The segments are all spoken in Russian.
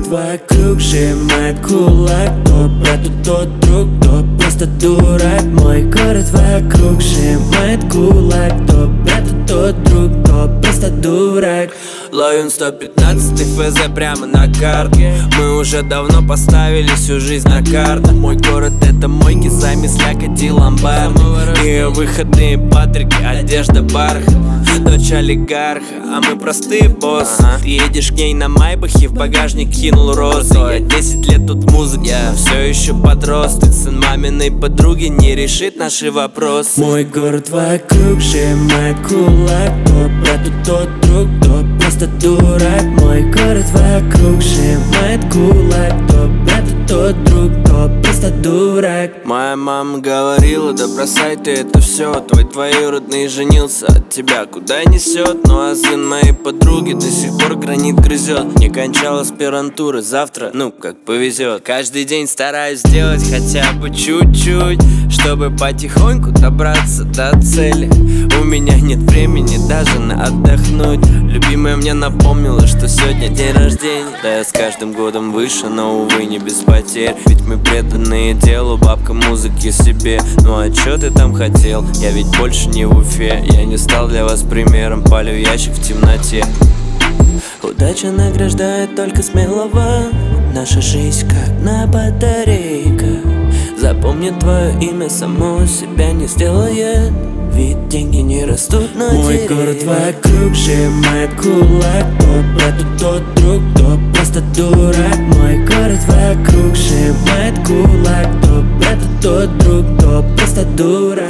вокруг сжимает кулак. То брат, тот друг, то просто дурак. Мой город вокруг сжимает кулак. То брат, тот друг, то просто дурак. Ловим 115 ФЗ прямо на карте. Мы уже давно поставили всю жизнь на карту. Мой город это мойки, сами слякоти ломбарды. И выходные патрики, одежда бархат. Дочь олигарха, а мы простые боссы. Ты едешь к ней на майбахе, в багажник кинул розы. Я 10 лет тут музыка, я все еще подросток. Сын маминой подруги не решит наши вопросы. Мой город вокруг сжимает кулак. То брат, тот друг, то просто дурак. Мой город вокруг сжимает кулак. То брат, тот друг, то просто дурак. Моя мама говорила, да бросай ты это все. Твой двоюродный женился, от тебя куда несет. Ну а сын моей подруги до сих пор гранит грызет. Не кончал аспирантуры, завтра, ну как повезет. Каждый день стараюсь сделать хотя бы чуть-чуть, чтобы потихоньку добраться до цели. У меня нет времени даже на отдохнуть. Любимая мне напомнила, что сегодня день рождения. Да я с каждым годом выше, но увы не без потерь. Ведь мы преданные делу, бабка музыки себе. Ну а чё ты там хотел? Я ведь больше не в Уфе. Я не стал для вас примером, палю ящик в темноте. Удача награждает только смелого. Наша жизнь как на батарейках. Запомни, твое имя само себя не сделает. Ведь деньги не растут на деревьях. Мой город вокруг сжимает кулак. То брат, тот друг, то просто дурак. Мой город вокруг сжимает кулак. То брат, тот друг, то просто дурак.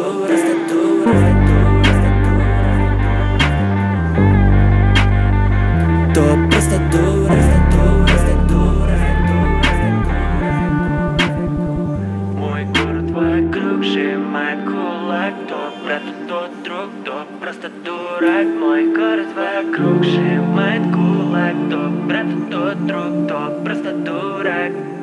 То просто дурак. Мой город вокруг сжимает кулак. То брат, тот друг, то просто дурак. Мой город вокруг сжимает кулак. То брат, тот друг, то просто дурак.